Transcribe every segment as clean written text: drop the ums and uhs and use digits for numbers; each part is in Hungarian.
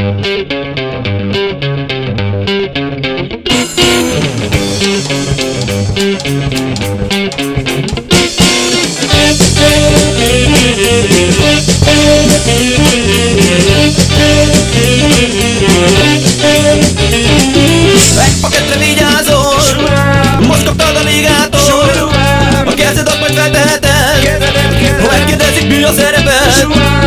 Egy paketre vigyázol, most kaptad a ligától. A kezedet majd felteheted, ha megkérdezik mi a szereped.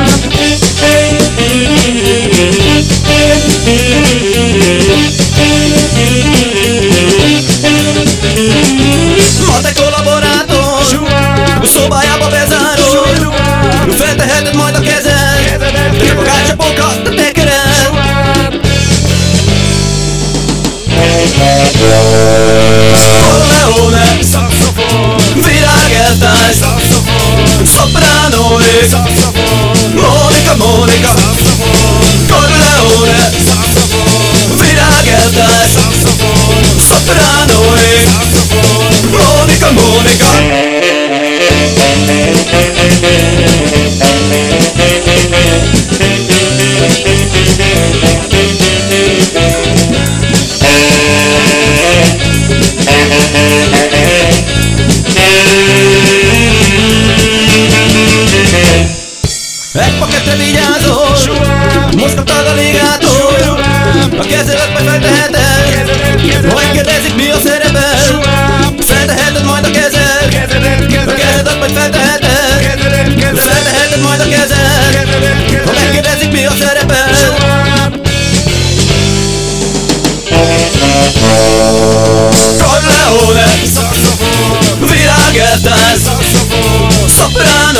Matek kollaborátor, szobájába bezárod. Felteheted majd a kezed, a gácsapokat a tekered. Corleone, saxofon, virágeltárs, saxofon, soprano, saxofon, Monika, saxofon, Corleone, saxofon, virágeltárs, saxofon, soprano, saxofon, Monika. Egy paketre vigyázol, most kaptad a ligától. A kezedet majd felteheted, ha megkérdezik mi a szereped. Felteheted majd a kezed, a kezedet majd felteheted. Felteheted majd a kezed, ha megkérdezik mi a szereped. Corleone, saxofon, virágeltárs, saxofon, soprano.